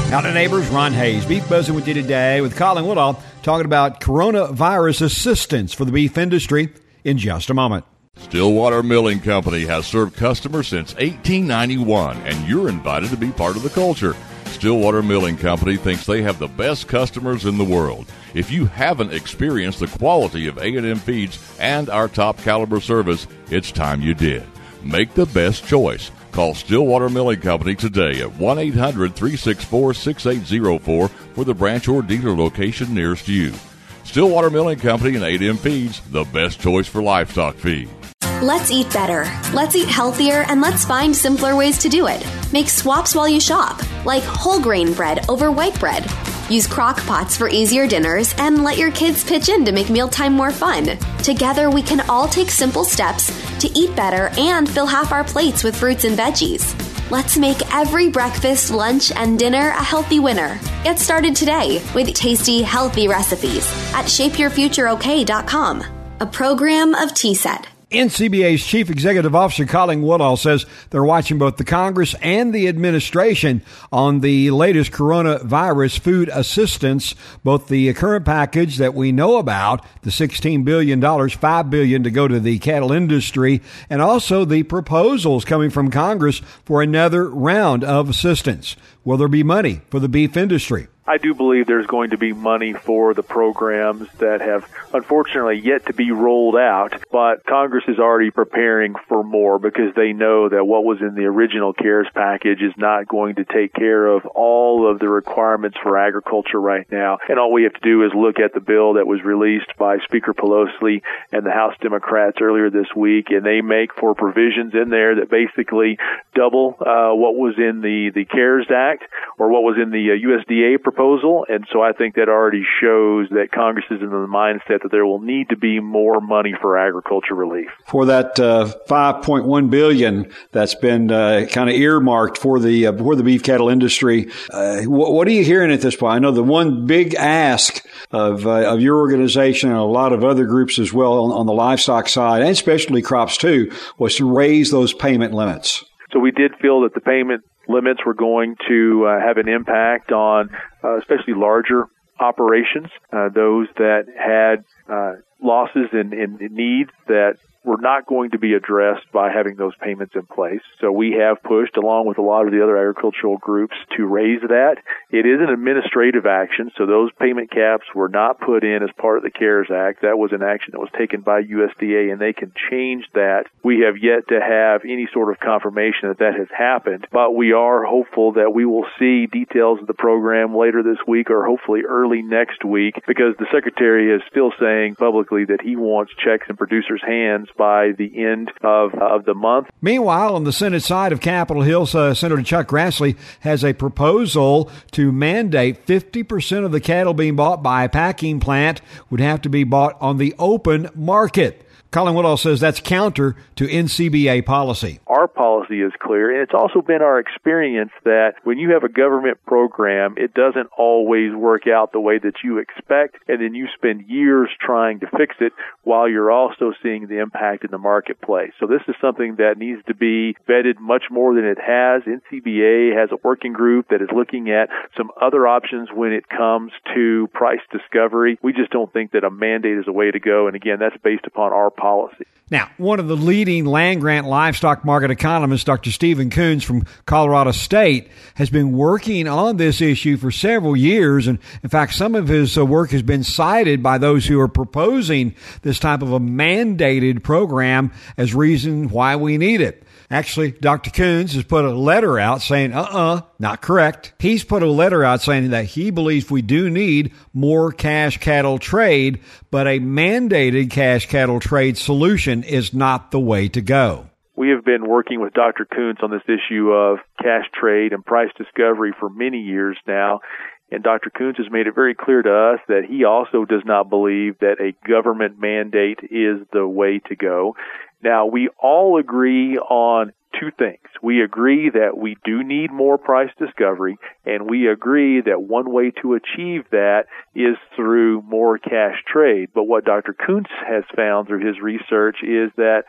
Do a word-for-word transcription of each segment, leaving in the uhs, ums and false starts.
Howdy, neighbors. Ron Hayes, Beef Buzzing with you today with Colin Woodall, talking about coronavirus assistance for the beef industry in just a moment. Stillwater Milling Company has served customers since eighteen ninety-one, and you're invited to be part of the culture. Stillwater Milling Company thinks they have the best customers in the world. If you haven't experienced the quality of A and M Feeds and our top caliber service, it's time you did. Make the best choice. Call Stillwater Milling Company today at one eight hundred, three six four, six eight zero four for the branch or dealer location nearest you. Stillwater Milling Company and A and M Feeds, the best choice for livestock feed. Let's eat better. Let's eat healthier, and let's find simpler ways to do it. Make swaps while you shop, like whole grain bread over white bread. Use crock pots for easier dinners, and let your kids pitch in to make mealtime more fun. Together, we can all take simple steps to eat better and fill half our plates with fruits and veggies. Let's make every breakfast, lunch, and dinner a healthy winner. Get started today with tasty, healthy recipes at shape your future okay dot com, a program of T S E T. N C B A's Chief Executive Officer Colin Woodall says they're watching both the Congress and the administration on the latest coronavirus food assistance, both the current package that we know about, the sixteen billion dollars, five billion dollars to go to the cattle industry, and also the proposals coming from Congress for another round of assistance. Will there be money for the beef industry? I do believe there's going to be money for the programs that have unfortunately yet to be rolled out, but Congress is already preparing for more because they know that what was in the original CARES package is not going to take care of all of the requirements for agriculture right now. And all we have to do is look at the bill that was released by Speaker Pelosi and the House Democrats earlier this week, and they make for provisions in there that basically double uh, what was in the, the CARES Act or what was in the uh, U S D A proposal. And so I think that already shows that Congress is in the mindset that there will need to be more money for agriculture relief. For that uh, five point one billion dollars that's been uh, kind of earmarked for the uh, for the beef cattle industry, uh, what, what are you hearing at this point? I know the one big ask of uh, of your organization and a lot of other groups as well on, on the livestock side and specialty crops too was to raise those payment limits. So we did feel that the payment limits were going to uh, have an impact on uh, especially larger operations, uh, those that had uh, losses and needs that were not going to be addressed by having those payments in place. So we have pushed, along with a lot of the other agricultural groups, to raise that. It is an administrative action, so those payment caps were not put in as part of the CARES Act. That was an action that was taken by U S D A, and they can change that. We have yet to have any sort of confirmation that that has happened, but we are hopeful that we will see details of the program later this week or hopefully early next week, because the Secretary is still saying publicly that he wants checks in producers' hands by the end of of the month. Meanwhile, on the Senate side of Capitol Hill, uh, Senator Chuck Grassley has a proposal to mandate fifty percent of the cattle being bought by a packing plant would have to be bought on the open market. Colin Woodall says that's counter to N C B A policy. Our policy is clear, and it's also been our experience that when you have a government program, it doesn't always work out the way that you expect, and then you spend years trying to fix it while you're also seeing the impact in the marketplace. So this is something that needs to be vetted much more than it has. N C B A has a working group that is looking at some other options when it comes to price discovery. We just don't think that a mandate is a way to go, and again, that's based upon our policy. Now, one of the leading land-grant livestock market economists, Doctor Stephen Coons from Colorado State, has been working on this issue for several years. And in fact, some of his uh, work has been cited by those who are proposing this type of a mandated program as reason why we need it. Actually, Doctor Coons has put a letter out saying, uh-uh, not correct. He's put a letter out saying that he believes we do need more cash cattle trade, but a mandated cash cattle trade solution is not the way to go. We have been working with Doctor Coons on this issue of cash trade and price discovery for many years now. And Doctor Coons has made it very clear to us that he also does not believe that a government mandate is the way to go. Now, we all agree on two things. We agree that we do need more price discovery, and we agree that one way to achieve that is through more cash trade. But what Doctor Coons has found through his research is that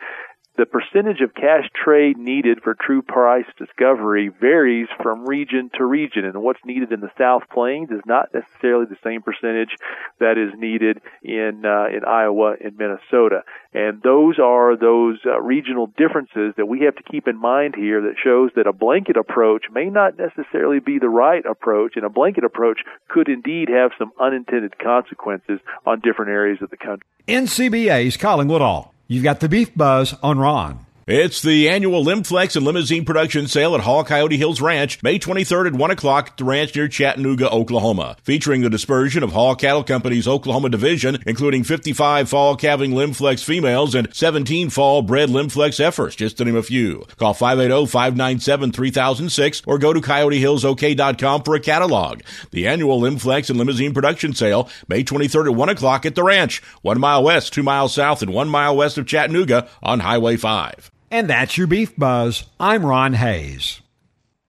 The percentage of cash trade needed for true price discovery varies from region to region, and what's needed in the South Plains is not necessarily the same percentage that is needed in uh, in Iowa and Minnesota. And those are those uh, regional differences that we have to keep in mind here that shows that a blanket approach may not necessarily be the right approach, and a blanket approach could indeed have some unintended consequences on different areas of the country. N C B A's Colin Woodall. You've got the Beef Buzz on Ron. It's the annual Limflex and Limousine Production Sale at Hall Coyote Hills Ranch, May twenty-third at one o'clock at the ranch near Chattanooga, Oklahoma. Featuring the dispersion of Hall Cattle Company's Oklahoma division, including fifty-five fall calving Limflex females and seventeen fall bred Limflex heifers, just to name a few. Call five eight zero, five nine seven, three thousand six or go to coyote hills o k dot com for a catalog. The annual Limflex and Limousine Production Sale, May twenty-third at one o'clock at the ranch, one mile west, two miles south, and one mile west of Chattanooga on Highway five. And that's your Beef Buzz. I'm Ron Hayes.